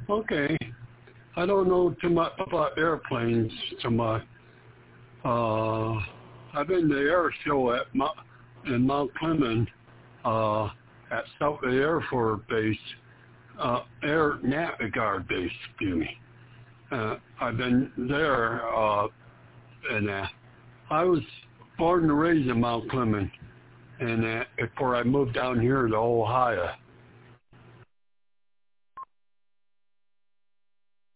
Okay. I don't know too much about airplanes too much. I've been to the air show in Mount Clemens at Southwood Air Force Base, Air Navy Guard Base, excuse me. I've been there, and I was born and raised in Mount Clemens, and before I moved down here to Ohio.